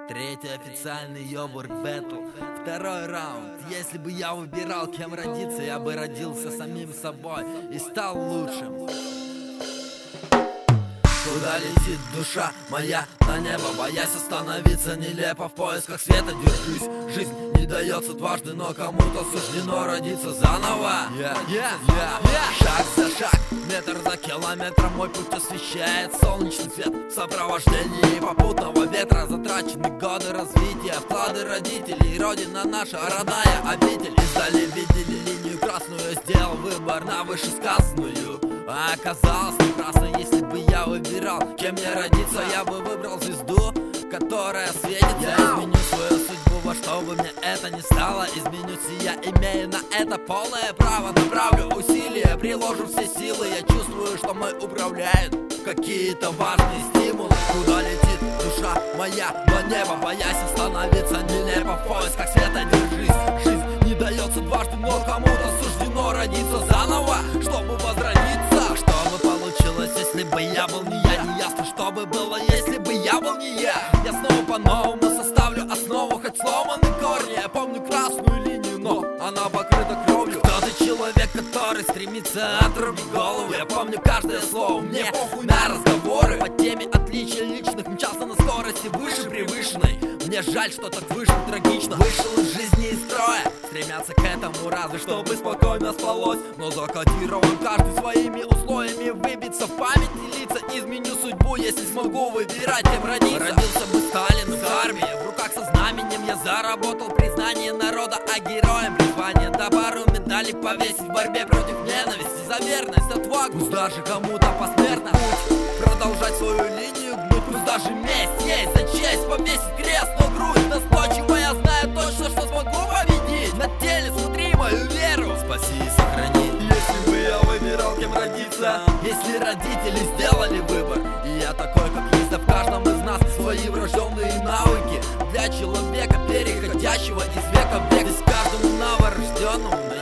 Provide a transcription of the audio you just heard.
Третий официальный Йобург Бэтл. Второй раунд. Если бы я выбирал, кем родиться, я бы родился самим собой и стал лучшим. Куда летит душа моя на небо, боясь остановиться нелепо в поисках света держись. Жизнь не дается дважды, но кому-то суждено родиться заново. Шаг за шаг, метр за километром мой путь освещает солнечный свет в сопровождении попутного ветра. Затрачены годы развития, вклады родителей, родина наша, родная обитель. Издали видели линию красную, сделал выбор на вышесказанную. А оказалось прекрасно, если бы я выбирал, кем мне родиться, я бы выбрал звезду, которая светит. Я изменю свою судьбу, во что бы мне это ни стало. Изменюсь, и я имею на это полное право. Направлю усилия, приложу все силы. Я чувствую, что мной управляют какие-то важные стимулы. Куда летит душа моя на небо, боясь остановиться нелепо в поисках света держись. Жизнь не дается дважды, но кому-то суждено родиться заново, чтобы возродиться. Что бы получилось, если бы я был не я? Не ясно, что бы было, если бы я был не я. Я снова по-новому составлю основу, хоть сломаны корни. Я помню красную линию, но она покрыта кровью. Кто-то человек, который стремится отрубить голову. Я помню каждое слово, мне похуй на разговоры. По теме отличия личных мчался на скорости выше превышенной. Мне жаль, что так вышло трагично. Вышел из жизни из строя, стремятся к этому разве чтобы спокойно спалось. Но закодирован каждый своими условиями. Выбиться в память и лица, изменю судьбу, если смогу выбирать, кем родиться. Родился бы Сталиным в армии, в руках со знаменем я заработал признание народа, а героем призвание. Да пару медалей повесить в борьбе против ненависти. За верность, отвагу, пусть даже кому-то посмертно путь продолжать свою линию гнуть. Пусть даже месть есть за честь, повесить крест на грудь настойчиво. Я знаю точно, что смогу победить. На теле смотри мою веру, спаси и сохрани. Если бы я выбирал, кем родиться, если родители сделали выбор, и я такой, как есть, да в каждом из нас свои врожденные навыки для человека, переходящего из века в век. Здесь каждому новорожденному